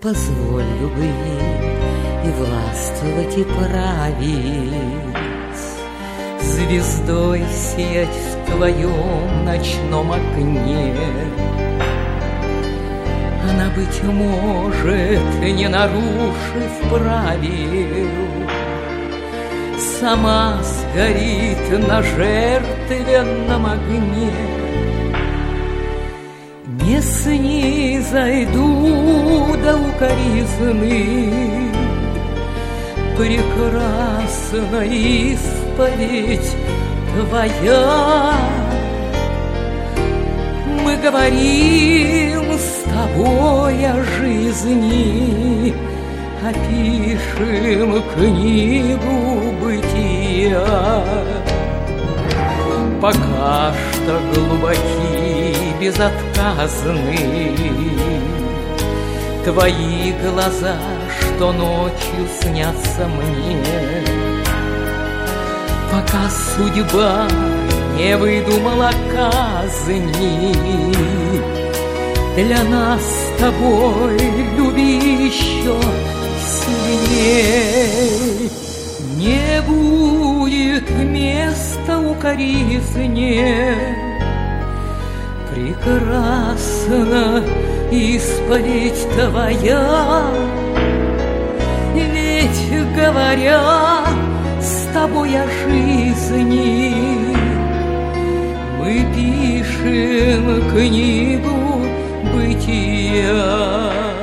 позволь любви и властвовать, и править, звездой сиять в твоем ночном окне. Она, быть может, не нарушив правил, сама сгорит на жертвенном огне. Не снизойду до укоризны, прекрасна исповедь твоя. Мы говорим с тобой о жизни, опишем книгу бытия. Пока что глубоки, безотказны твои глаза, что ночью снятся мне. Пока судьба не выдумала казни, для нас с тобой люби еще сильней. Не будет места укоризне, прекрасна исповедь твоя. Ведь, говоря с тобой о жизни, мы пишем книгу бытия.